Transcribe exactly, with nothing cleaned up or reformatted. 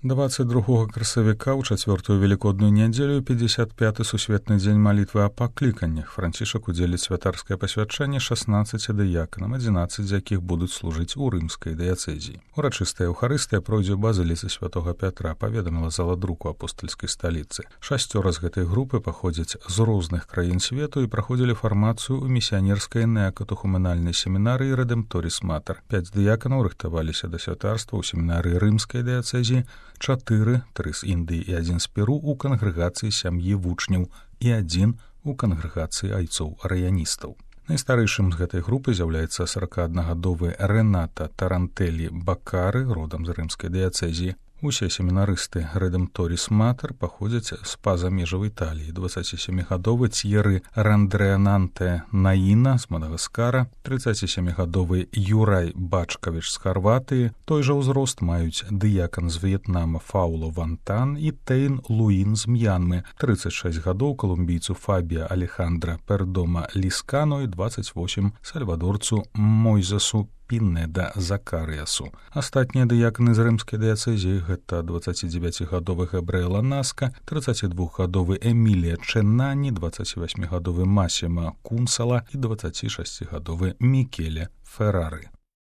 двадцать другога красавіка ў чацвёртую велікодную нядзелю пятьдесят пяты сусветны дзень малітвы аб пакліканнях францішак удзеліць святарскае пасвячэнне шаснаццаці дыяканам, адзінаццаць з якіх будуць служыць у рымскай дыяцэзіі. Урачыстая эўхарыстыя пройдзе ў базыліцы святога Пятра, паведаміла зала друку апостальскай сталіцы. Шасцёра з гэтай групы паходзяць з розных краін свету і праходзілі фармацыю ў місіянерскай неакатухуманальнай семінарыі Рэдэмпторіс Матэр. Пяць дыяканаў рыхтаваліся да святарства ў семінарыі рымскай дыяцэзіі, чатыры, тры з Індыі і адзін з Перу ў кангрэгацыі сям'і вучняў і адзін у кангрэгацыі айцоў арыяністаў. Найстарэйшым з гэтай групы з'яўляецца сорокааднагадовы Рената Тарантэлі Бакары, родам з рымскай дыяцэзіі. Усе семінарысты Рэдэмпторіс Матэр паходзяць з-па-за межаў Італіі. дваццацісямігадовы Цьеры Рандрэананте Наіна з Мадагаскара, трыццацісямігадовы Юрай Бачкавіч з Харватыі, той жа ўзрост маюць дыякан з В'етнама Фауло Вантан і Тэйн Луін з М'янмы, трыццаць шэсць гадоў калумбійцу Фабія Алехандра Пердома Ліскано і дваццаць восем сальвадорцу Мойзесу Пінеда Закарыясу. Астатнія дыяканы з рымскай дыяцэзіі гэта дваццацідзевяцігадовы Габрыэла Наска, трыццацідвухгадовы Эмілія Чэннані, дваццацівасьмігадовы Масіма Кунсала і дваццацішасцігадовы Мікеле Феррары.